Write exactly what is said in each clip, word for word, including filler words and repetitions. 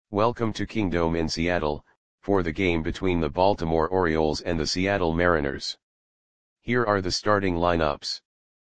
Welcome to Kingdome in Seattle, for the game between the Baltimore Orioles and the Seattle Mariners. Here are the starting lineups.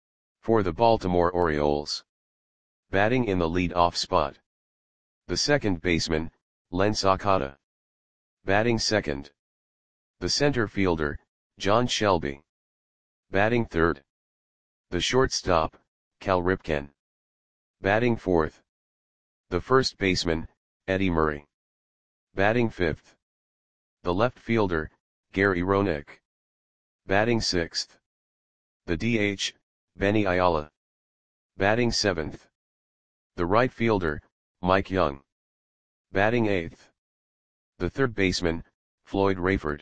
For the Baltimore Orioles. Batting in the lead-off spot. The second baseman, Len Sakata. Batting second. The center fielder, John Shelby. Batting third. The shortstop, Cal Ripken. Batting fourth. The first baseman, Eddie Murray. Batting fifth. The left fielder, Gary Roenick. Batting sixth. The D H, Benny Ayala. Batting seventh. The right fielder, Mike Young. Batting eighth. The third baseman, Floyd Rayford.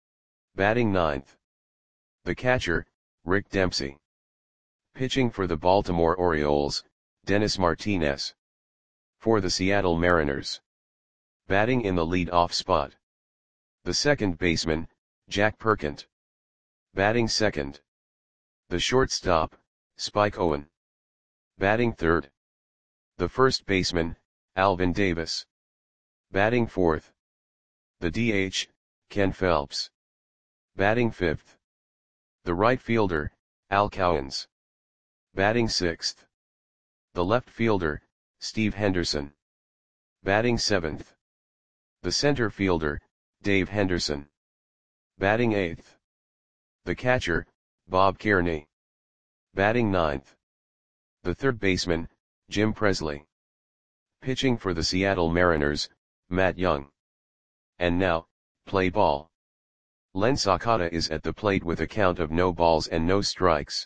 Batting ninth. The catcher, Rick Dempsey. Pitching for the Baltimore Orioles, Dennis Martinez. For the Seattle Mariners. Batting in the lead-off spot. The second baseman, Jack Perkent. Batting second. The shortstop, Spike Owen. Batting third. The first baseman, Alvin Davis. Batting fourth. The D H, Ken Phelps. Batting fifth. The right fielder, Al Cowens. Batting sixth. The left fielder, Steve Henderson. Batting seventh. The center fielder, Dave Henderson. Batting eighth. The catcher, Bob Kearney. Batting ninth. The third baseman, Jim Presley. Pitching for the Seattle Mariners, Matt Young. And now, play ball. Len Sakata is at the plate with a count of no balls and no strikes.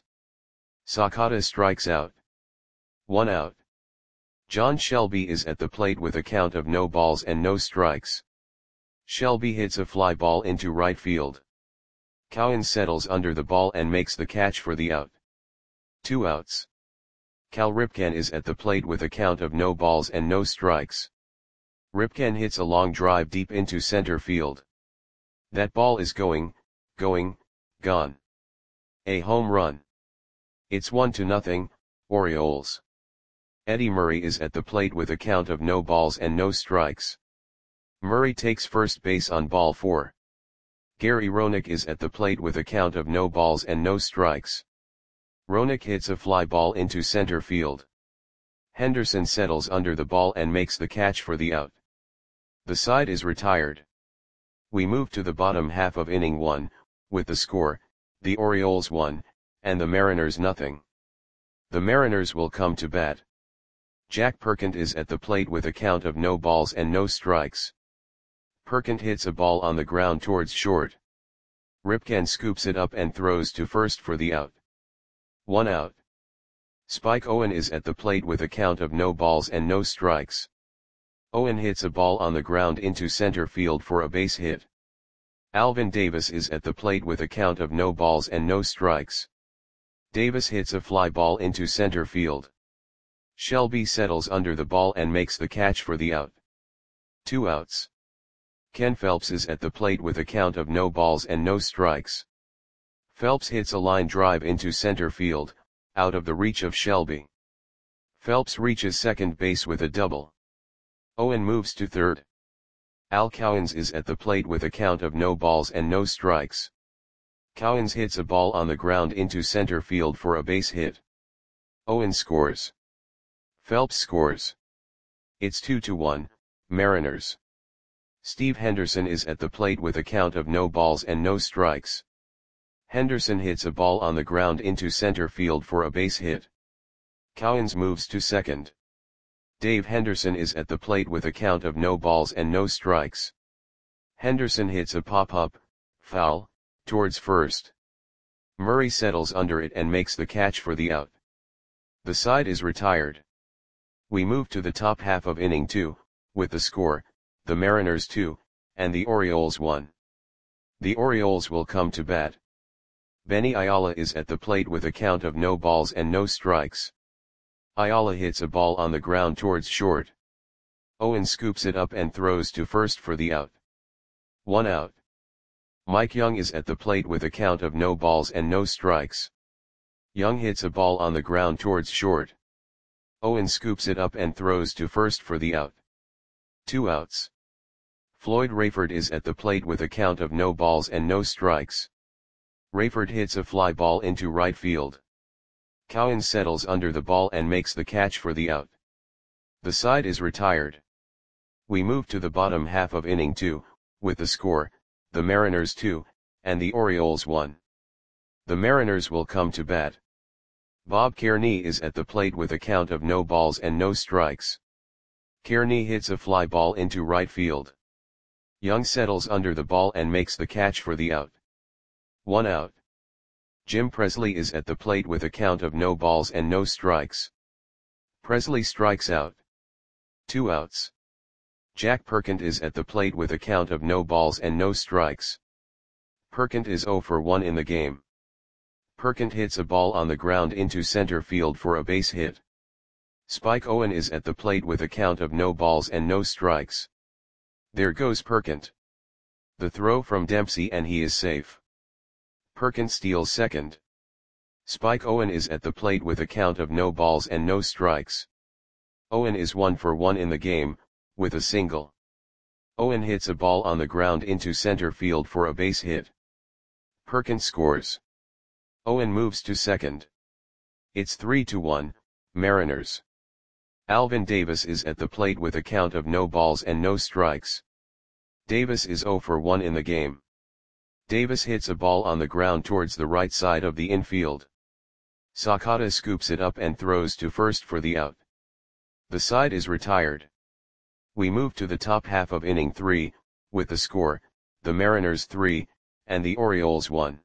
Sakata strikes out. One out. John Shelby is at the plate with a count of no balls and no strikes. Shelby hits a fly ball into right field. Cowens settles under the ball and makes the catch for the out. Two outs. Cal Ripken is at the plate with a count of no balls and no strikes. Ripken hits a long drive deep into center field. That ball is going, going, gone. A home run. It's one to nothing, Orioles. Eddie Murray is at the plate with a count of no balls and no strikes. Murray takes first base on ball four. Gary Roenick is at the plate with a count of no balls and no strikes. Roenick hits a fly ball into center field. Henderson settles under the ball and makes the catch for the out. The side is retired. We move to the bottom half of inning one, with the score, the Orioles one, and the Mariners nothing. The Mariners will come to bat. Jack Perkent is at the plate with a count of no balls and no strikes. Perkent hits a ball on the ground towards short. Ripken scoops it up and throws to first for the out. One out. Spike Owen is at the plate with a count of no balls and no strikes. Owen hits a ball on the ground into center field for a base hit. Alvin Davis is at the plate with a count of no balls and no strikes. Davis hits a fly ball into center field. Shelby settles under the ball and makes the catch for the out. Two outs. Ken Phelps is at the plate with a count of no balls and no strikes. Phelps hits a line drive into center field, out of the reach of Shelby. Phelps reaches second base with a double. Owen moves to third. Al Cowens is at the plate with a count of no balls and no strikes. Cowens hits a ball on the ground into center field for a base hit. Owen scores. Phelps scores. It's two to one, Mariners. Steve Henderson is at the plate with a count of no balls and no strikes. Henderson hits a ball on the ground into center field for a base hit. Cowens moves to second. Dave Henderson is at the plate with a count of no balls and no strikes. Henderson hits a pop-up, foul, towards first. Murray settles under it and makes the catch for the out. The side is retired. We move to the top half of inning two, with the score, the Mariners two, and the Orioles one. The Orioles will come to bat. Benny Ayala is at the plate with a count of no balls and no strikes. Ayala hits a ball on the ground towards short. Owen scoops it up and throws to first for the out. One out. Mike Young is at the plate with a count of no balls and no strikes. Young hits a ball on the ground towards short. Owen scoops it up and throws to first for the out. Two outs. Floyd Rayford is at the plate with a count of no balls and no strikes. Rayford hits a fly ball into right field. Cowens settles under the ball and makes the catch for the out. The side is retired. We move to the bottom half of inning two, with the score, the Mariners two, and the Orioles one. The Mariners will come to bat. Bob Kearney is at the plate with a count of no balls and no strikes. Kearney hits a fly ball into right field. Young settles under the ball and makes the catch for the out. One out. Jim Presley is at the plate with a count of no balls and no strikes. Presley strikes out. Two outs. Jack Perkins is at the plate with a count of no balls and no strikes. Perkins is oh for one in the game. Perkins hits a ball on the ground into center field for a base hit. Spike Owen is at the plate with a count of no balls and no strikes. There goes Perkins. The throw from Dempsey and he is safe. Perkins steals second. Spike Owen is at the plate with a count of no balls and no strikes. Owen is one for one in the game, with a single. Owen hits a ball on the ground into center field for a base hit. Perkins scores. Owen moves to second. It's three to one, Mariners. Alvin Davis is at the plate with a count of no balls and no strikes. Davis is oh for one in the game. Davis hits a ball on the ground towards the right side of the infield. Sakata scoops it up and throws to first for the out. The side is retired. We move to the top half of inning three, with the score, the Mariners three, and the Orioles one.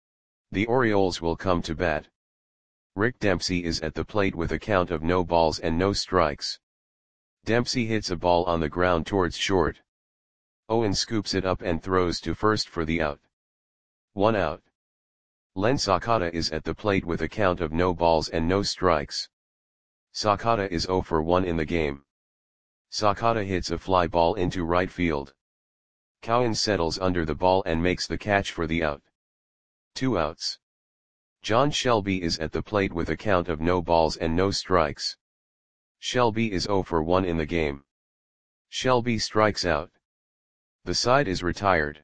The Orioles will come to bat. Rick Dempsey is at the plate with a count of no balls and no strikes. Dempsey hits a ball on the ground towards short. Owen scoops it up and throws to first for the out. One out. Len Sakata is at the plate with a count of no balls and no strikes. Sakata is oh for one in the game. Sakata hits a fly ball into right field. Cowens settles under the ball and makes the catch for the out. Two outs. John Shelby is at the plate with a count of no balls and no strikes. Shelby is oh for one in the game. Shelby strikes out. The side is retired.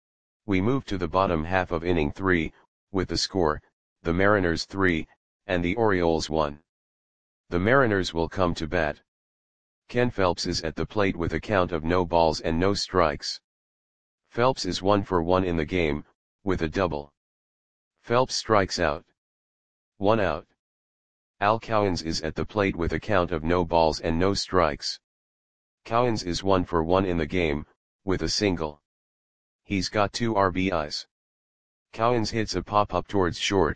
We move to the bottom half of inning three, with the score, the Mariners three, and the Orioles one. The Mariners will come to bat. Ken Phelps is at the plate with a count of no balls and no strikes. Phelps is one for one in the game, with a double. Phelps strikes out. One out. Al Cowens is at the plate with a count of no balls and no strikes. Cowens is one for one in the game, with a single. He's got two R B Is. Cowens hits a pop-up towards short.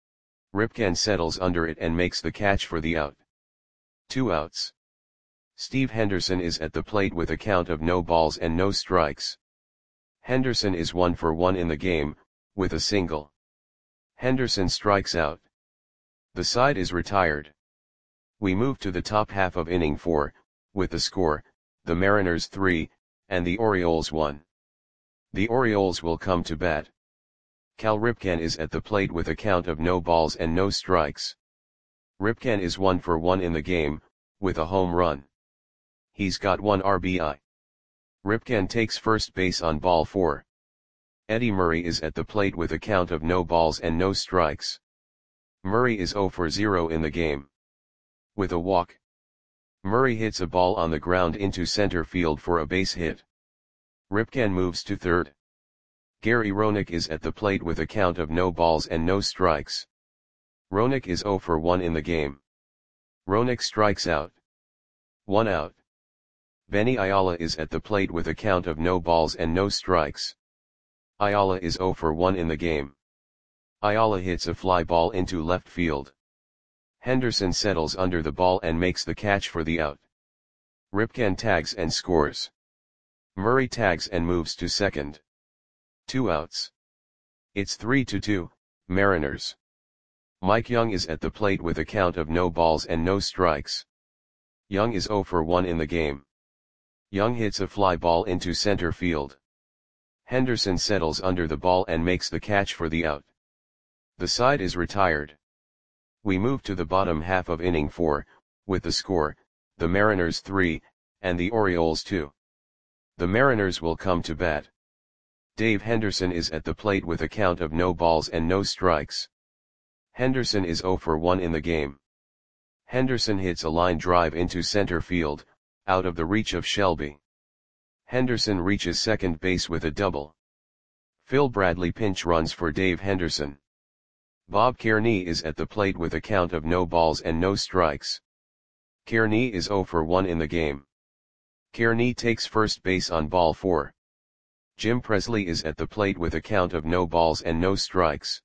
Ripken settles under it and makes the catch for the out. Two outs. Steve Henderson is at the plate with a count of no balls and no strikes. Henderson is one for one in the game, with a single. Henderson strikes out. The side is retired. We move to the top half of inning four, with the score, the Mariners three, and the Orioles one. The Orioles will come to bat. Cal Ripken is at the plate with a count of no balls and no strikes. Ripken is one for one in the game, with a home run. He's got one R B I. Ripken takes first base on ball four. Eddie Murray is at the plate with a count of no balls and no strikes. Murray is oh for zero in the game. With a walk. Murray hits a ball on the ground into center field for a base hit. Ripken moves to third. Gary Roenick is at the plate with a count of no balls and no strikes. Roenick is oh for one in the game. Roenick strikes out. One out. Benny Ayala is at the plate with a count of no balls and no strikes. Ayala is oh for one in the game. Ayala hits a fly ball into left field. Henderson settles under the ball and makes the catch for the out. Ripken tags and scores. Murray tags and moves to second. Two outs. It's three to two, Mariners. Mike Young is at the plate with a count of no balls and no strikes. Young is oh for one in the game. Young hits a fly ball into center field. Henderson settles under the ball and makes the catch for the out. The side is retired. We move to the bottom half of inning four, with the score, the Mariners three, and the Orioles two. The Mariners will come to bat. Dave Henderson is at the plate with a count of no balls and no strikes. Henderson is zero for one in the game. Henderson hits a line drive into center field, out of the reach of Shelby. Henderson reaches second base with a double. Phil Bradley pinch runs for Dave Henderson. Bob Kearney is at the plate with a count of no balls and no strikes. Kearney is zero for one in the game. Kearney takes first base on ball four. Jim Presley is at the plate with a count of no balls and no strikes.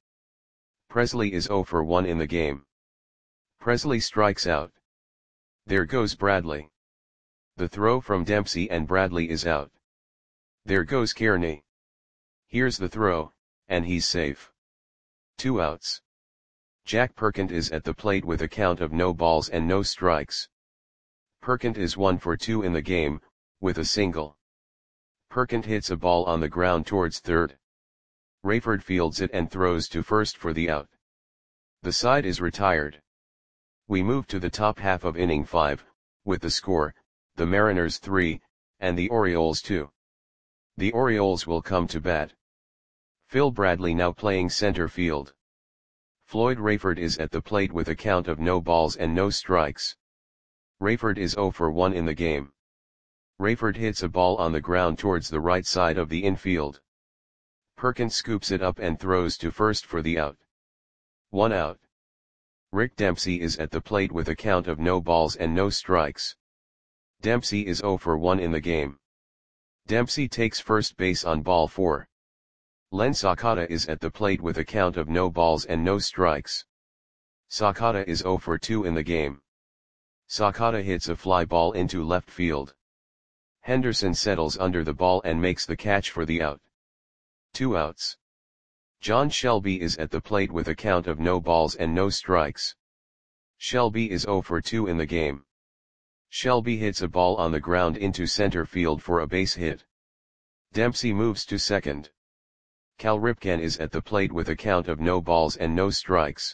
Presley is zero for one in the game. Presley strikes out. There goes Bradley. The throw from Dempsey and Bradley is out. There goes Kearney. Here's the throw, and he's safe. Two outs. Jack Perkins is at the plate with a count of no balls and no strikes. Perkins is one for two in the game, with a single. Perkins hits a ball on the ground towards third. Rayford fields it and throws to first for the out. The side is retired. We move to the top half of inning five, with the score, the Mariners three, and the Orioles two. The Orioles will come to bat. Phil Bradley now playing center field. Floyd Rayford is at the plate with a count of no balls and no strikes. Rayford is zero for one in the game. Rayford hits a ball on the ground towards the right side of the infield. Perkins scoops it up and throws to first for the out. One out. Rick Dempsey is at the plate with a count of no balls and no strikes. Dempsey is zero for one in the game. Dempsey takes first base on ball four. Len Sakata is at the plate with a count of no balls and no strikes. Sakata is zero for two in the game. Sakata hits a fly ball into left field. Henderson settles under the ball and makes the catch for the out. Two outs. John Shelby is at the plate with a count of no balls and no strikes. Shelby is zero for two in the game. Shelby hits a ball on the ground into center field for a base hit. Dempsey moves to second. Cal Ripken is at the plate with a count of no balls and no strikes.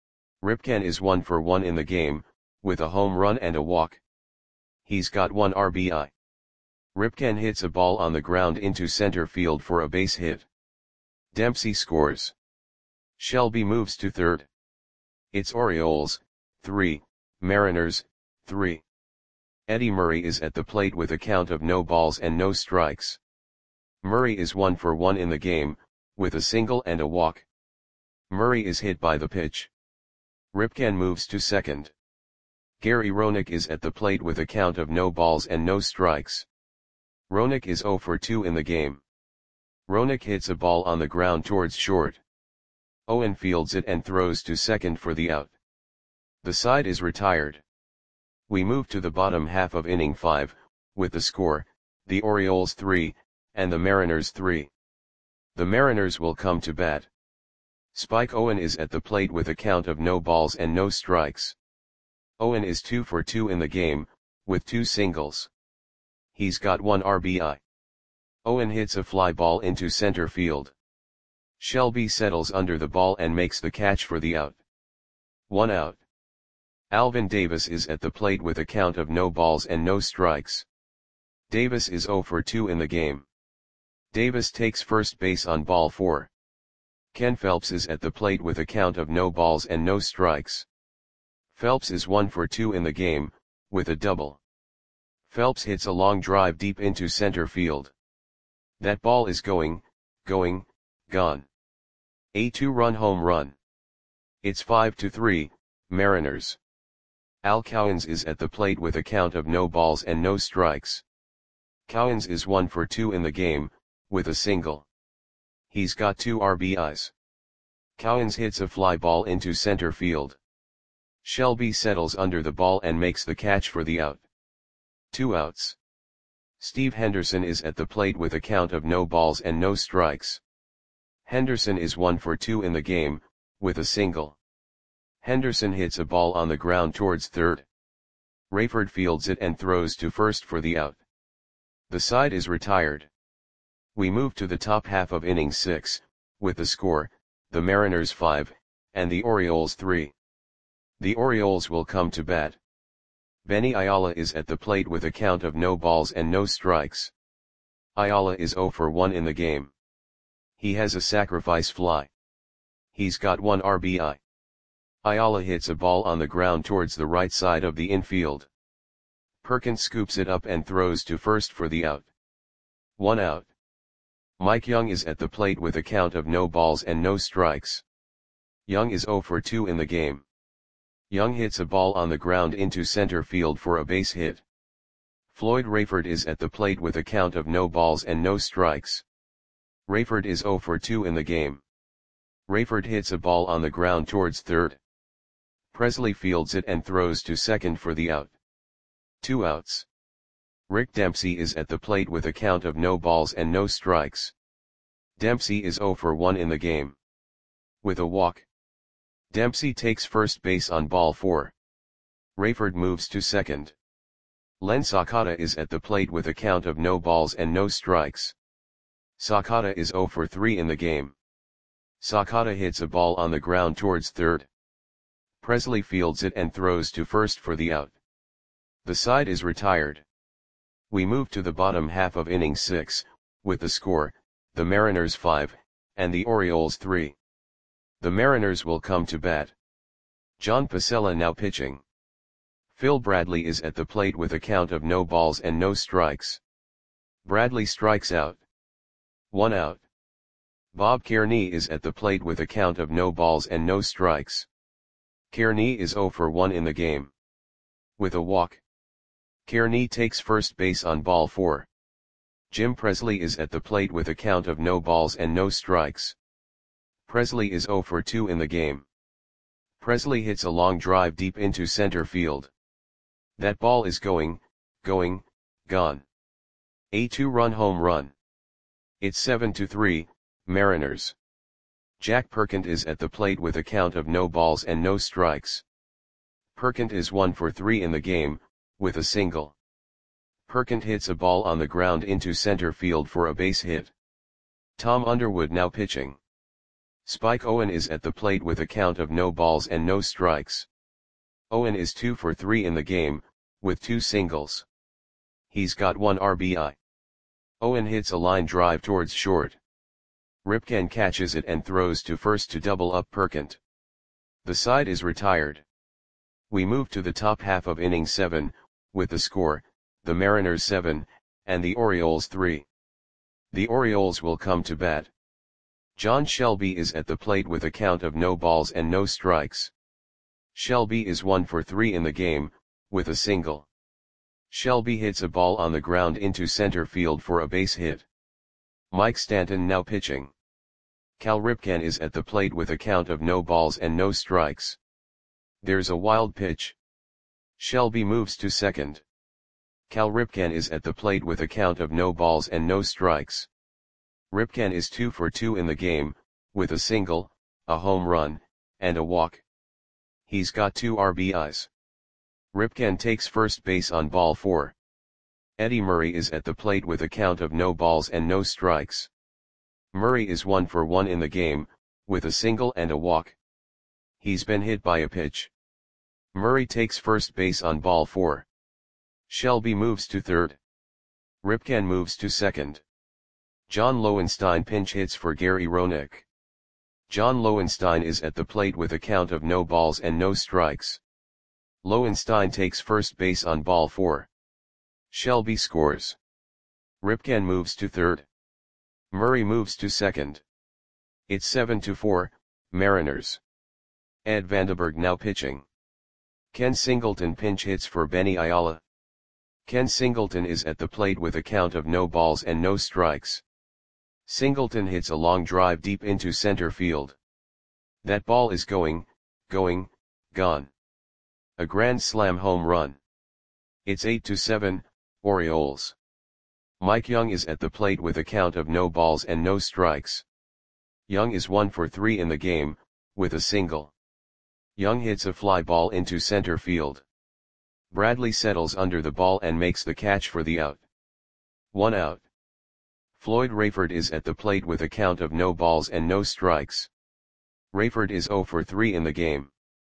Ripken is one for one in the game, with a home run and a walk. He's got one R B I. Ripken hits a ball on the ground into center field for a base hit. Dempsey scores. Shelby moves to third. It's Orioles, three, Mariners, three. Eddie Murray is at the plate with a count of no balls and no strikes. Murray is one for one in the game, with a single and a walk. Murray is hit by the pitch. Ripken moves to second. Gary Roenick is at the plate with a count of no balls and no strikes. Roenick is zero for two in the game. Roenick hits a ball on the ground towards short. Owen fields it and throws to second for the out. The side is retired. We move to the bottom half of inning five, with the score, the Orioles three, and the Mariners three. The Mariners will come to bat. Spike Owen is at the plate with a count of no balls and no strikes. Owen is two for two in the game, with two singles. He's got one R B I. Owen hits a fly ball into center field. Shelby settles under the ball and makes the catch for the out. One out. Alvin Davis is at the plate with a count of no balls and no strikes. Davis is zero for two in the game. Davis takes first base on ball four. Ken Phelps is at the plate with a count of no balls and no strikes. Phelps is one for two in the game, with a double. Phelps hits a long drive deep into center field. That ball is going, going, gone. A two-run home run. It's five to three, Mariners. Al Cowens is at the plate with a count of no balls and no strikes. Cowens is one for two in the game, with a single. He's got two R B Is. Cowens hits a fly ball into center field. Shelby settles under the ball and makes the catch for the out. Two outs. Steve Henderson is at the plate with a count of no balls and no strikes. Henderson is one for two in the game, with a single. Henderson hits a ball on the ground towards third. Rayford fields it and throws to first for the out. The side is retired. We move to the top half of inning six, with the score, the Mariners five, and the Orioles three. The Orioles will come to bat. Benny Ayala is at the plate with a count of no balls and no strikes. Ayala is zero for one in the game. He has a sacrifice fly. He's got one R B I. Ayala hits a ball on the ground towards the right side of the infield. Perkins scoops it up and throws to first for the out. One out. Mike Young is at the plate with a count of no balls and no strikes. Young is zero for two in the game. Young hits a ball on the ground into center field for a base hit. Floyd Rayford is at the plate with a count of no balls and no strikes. Rayford is zero for two in the game. Rayford hits a ball on the ground towards third. Presley fields it and throws to second for the out. Two outs. Rick Dempsey is at the plate with a count of no balls and no strikes. Dempsey is zero for one in the game. With a walk, Dempsey takes first base on ball four. Rayford moves to second. Len Sakata is at the plate with a count of no balls and no strikes. Sakata is zero for three in the game. Sakata hits a ball on the ground towards third. Presley fields it and throws to first for the out. The side is retired. We move to the bottom half of inning six, with the score, the Mariners five, and the Orioles three. The Mariners will come to bat. John Pacella now pitching. Phil Bradley is at the plate with a count of no balls and no strikes. Bradley strikes out. One out. Bob Kearney is at the plate with a count of no balls and no strikes. Kearney is zero for one in the game. With a walk, Kearney takes first base on ball four. Jim Presley is at the plate with a count of no balls and no strikes. Presley is zero for two in the game. Presley hits a long drive deep into center field. That ball is going, going, gone. A two-run home run. It's seven to three, Mariners. Jack Perkins is at the plate with a count of no balls and no strikes. Perkins is one for three in the game, with a single. Perkins hits a ball on the ground into center field for a base hit. Tom Underwood now pitching. Spike Owen is at the plate with a count of no balls and no strikes. Owen is two for three in the game, with two singles. He's got one R B I. Owen hits a line drive towards short. Ripken catches it and throws to first to double up Perkins. The side is retired. We move to the top half of inning seven, with the score, the Mariners seven, and the Orioles three. The Orioles will come to bat. John Shelby is at the plate with a count of no balls and no strikes. Shelby is one for three in the game, with a single. Shelby hits a ball on the ground into center field for a base hit. Mike Stanton now pitching. Cal Ripken is at the plate with a count of no balls and no strikes. There's a wild pitch. Shelby moves to second. Cal Ripken is at the plate with a count of no balls and no strikes. Ripken is two for two in the game, with a single, a home run, and a walk. He's got two R B Is. Ripken takes first base on ball four. Eddie Murray is at the plate with a count of no balls and no strikes. Murray is one for one in the game, with a single and a walk. He's been hit by a pitch. Murray takes first base on ball four. Shelby moves to third. Ripken moves to second. John Lowenstein pinch hits for Gary Roenick. John Lowenstein is at the plate with a count of no balls and no strikes. Lowenstein takes first base on ball four. Shelby scores. Ripken moves to third. Murray moves to second. It's seven to four, Mariners. Ed Vandenberg now pitching. Ken Singleton pinch hits for Benny Ayala. Ken Singleton is at the plate with a count of no balls and no strikes. Singleton hits a long drive deep into center field. That ball is going, going, gone. A grand slam home run. It's eight to seven, Orioles. Mike Young is at the plate with a count of no balls and no strikes. Young is one for three in the game, with a single. Young hits a fly ball into center field. Bradley settles under the ball and makes the catch for the out. One out. Floyd Rayford is at the plate with a count of no balls and no strikes. Rayford is zero for three in the game.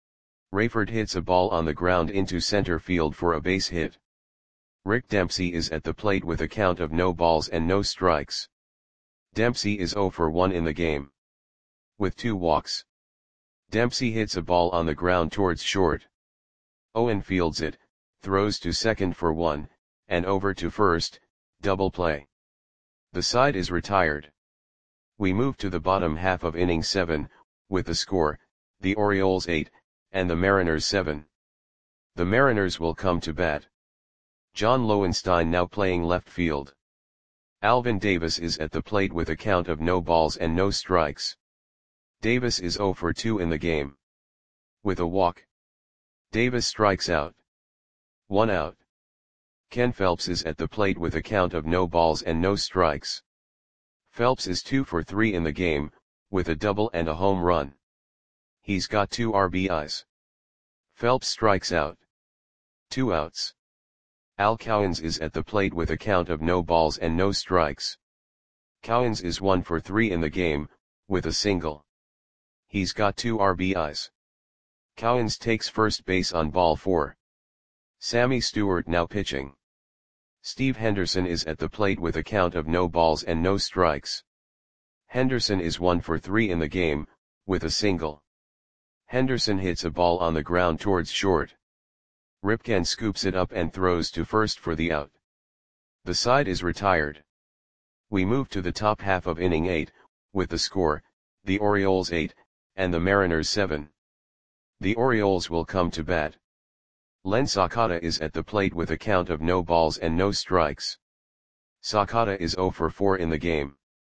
Rayford hits a ball on the ground into center field for a base hit. Rick Dempsey is at the plate with a count of no balls and no strikes. Dempsey is zero for one in the game, with two walks. Dempsey hits a ball on the ground towards short. Owen fields it, throws to second for one, and over to first, double play. The side is retired. We move to the bottom half of inning seven, with the score, the Orioles eight, and the Mariners seven. The Mariners will come to bat. John Lowenstein now playing left field. Alvin Davis is at the plate with a count of no balls and no strikes. Davis is zero for two in the game, with a walk. Davis strikes out. One out. Ken Phelps is at the plate with a count of no balls and no strikes. Phelps is two for three in the game, with a double and a home run. He's got two R B Is. Phelps strikes out. Two outs. Al Cowens is at the plate with a count of no balls and no strikes. Cowens is one for three in the game, with a single. He's got two R B Is. Cowens takes first base on ball four. Sammy Stewart now pitching. Steve Henderson is at the plate with a count of no balls and no strikes. Henderson is one for three in the game, with a single. Henderson hits a ball on the ground towards short. Ripken scoops it up and throws to first for the out. The side is retired. We move to the top half of inning eight, with the score, the Orioles eight, and the Mariners seven. The Orioles will come to bat. Len Sakata is at the plate with a count of no balls and no strikes. Sakata is zero for four in the game.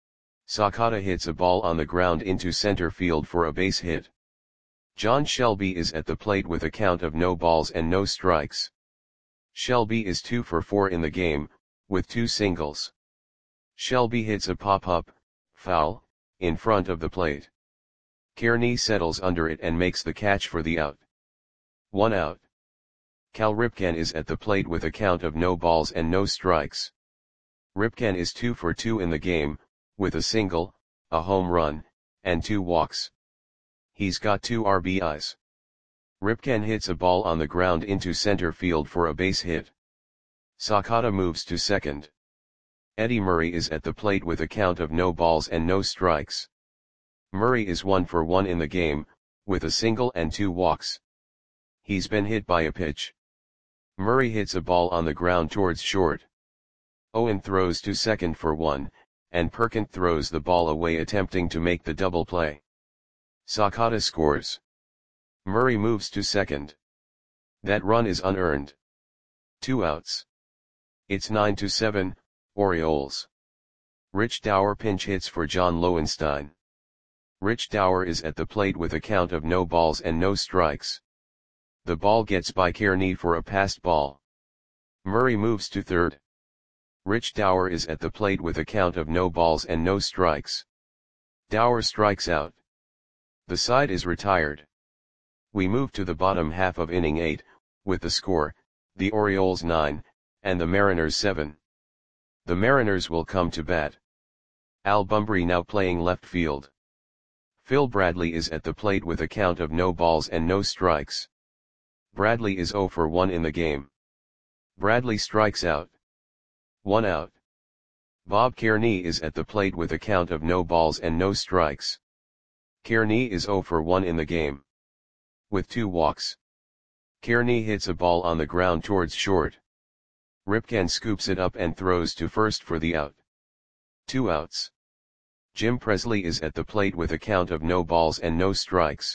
Sakata hits a ball on the ground into center field for a base hit. John Shelby is at the plate with a count of no balls and no strikes. Shelby is two for four in the game, with two singles. Shelby hits a pop-up, foul, in front of the plate. Kearney settles under it and makes the catch for the out. One out. Cal Ripken is at the plate with a count of no balls and no strikes. Ripken is two for two in the game, with a single, a home run, and two walks. He's got two R B Is. Ripken hits a ball on the ground into center field for a base hit. Sakata moves to second. Eddie Murray is at the plate with a count of no balls and no strikes. Murray is one for one in the game, with a single and two walks. He's been hit by a pitch. Murray hits a ball on the ground towards short. Owen throws to second for one, and Perkins throws the ball away attempting to make the double play. Sakata scores. Murray moves to second. That run is unearned. Two outs. It's nine to seven, Orioles. Rich Dower pinch hits for John Lowenstein. Rich Dower is at the plate with a count of no balls and no strikes. The ball gets by Kearney for a passed ball. Murray moves to third. Rich Dower is at the plate with a count of no balls and no strikes. Dower strikes out. The side is retired. We move to the bottom half of inning eight, with the score, the Orioles nine, and the Mariners seven. The Mariners will come to bat. Al Bumbry now playing left field. Phil Bradley is at the plate with a count of no balls and no strikes. Bradley is zero for one in the game. Bradley strikes out. One out. Bob Kearney is at the plate with a count of no balls and no strikes. Kearney is zero for one in the game, with two walks. Kearney hits a ball on the ground towards short. Ripken scoops it up and throws to first for the out. Two outs. Jim Presley is at the plate with a count of no balls and no strikes.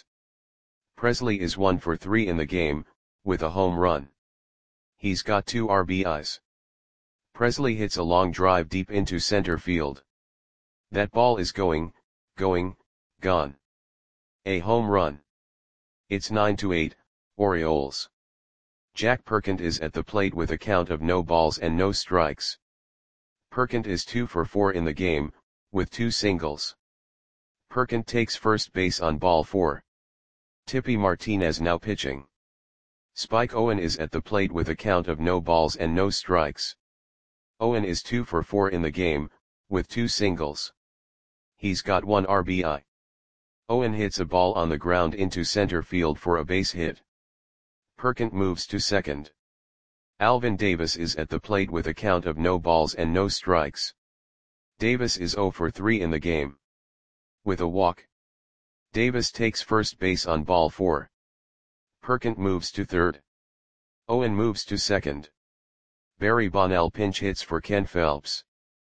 Presley is one for three in the game, with a home run. He's got two R B Is. Presley hits a long drive deep into center field. That ball is going, going, gone. A home run. It's nine to eight, Orioles. Jack Perkins is at the plate with a count of no balls and no strikes. Perkins is two for four in the game, with two singles. Perkins takes first base on ball four. Tippy Martinez now pitching. Spike Owen is at the plate with a count of no balls and no strikes. Owen is two for four in the game, with two singles. He's got one R B I. Owen hits a ball on the ground into center field for a base hit. Perkins moves to second. Alvin Davis is at the plate with a count of no balls and no strikes. Davis is zero for three in the game. With a walk, Davis takes first base on ball four. Perkins moves to third. Owen moves to second. Barry Bonnell pinch hits for Ken Phelps.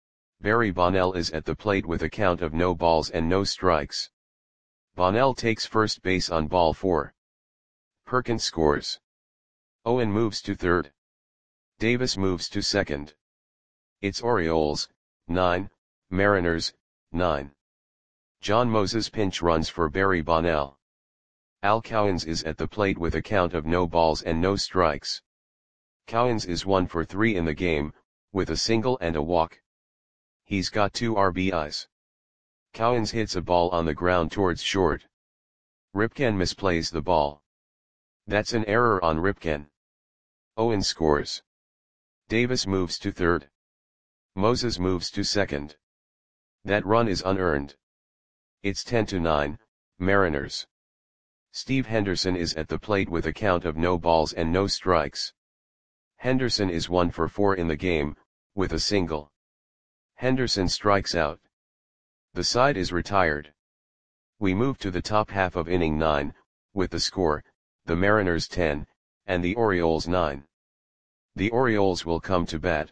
Barry Bonnell is at the plate with a count of no balls and no strikes. Bonnell takes first base on ball four. Perkins scores. Owen moves to third. Davis moves to second. It's Orioles, nine, Mariners, nine. John Moses pinch runs for Barry Bonnell. Al Cowens is at the plate with a count of no balls and no strikes. Cowens is one for three in the game, with a single and a walk. He's got two R B Is. Cowens hits a ball on the ground towards short. Ripken misplays the ball. That's an error on Ripken. Owen scores. Davis moves to third. Moses moves to second. That run is unearned. It's ten to nine, Mariners. Steve Henderson is at the plate with a count of no balls and no strikes. Henderson is one for four in the game, with a single. Henderson strikes out. The side is retired. We move to the top half of inning nine, with the score, the Mariners ten, and the Orioles nine. The Orioles will come to bat.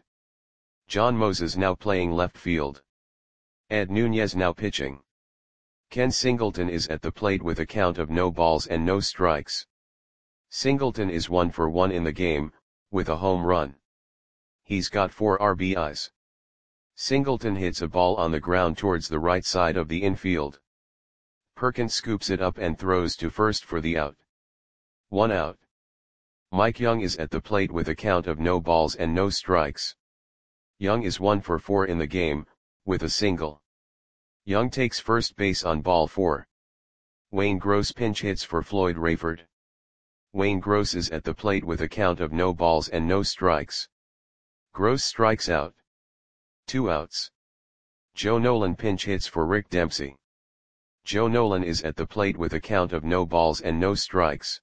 John Moses now playing left field. Ed Nunez now pitching. Ken Singleton is at the plate with a count of no balls and no strikes. Singleton is one for one in the game, with a home run. He's got four R B Is. Singleton hits a ball on the ground towards the right side of the infield. Perkins scoops it up and throws to first for the out. One out. Mike Young is at the plate with a count of no balls and no strikes. Young is one for four in the game, with a single. Young takes first base on ball four. Wayne Gross pinch hits for Floyd Rayford. Wayne Gross is at the plate with a count of no balls and no strikes. Gross strikes out. Two outs. Joe Nolan pinch hits for Rick Dempsey. Joe Nolan is at the plate with a count of no balls and no strikes.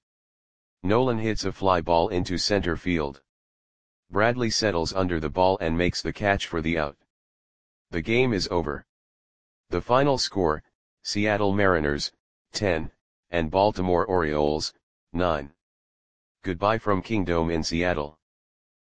Nolan hits a fly ball into center field. Bradley settles under the ball and makes the catch for the out. The game is over. The final score, Seattle Mariners, ten, and Baltimore Orioles, nine. Goodbye from Kingdome in Seattle.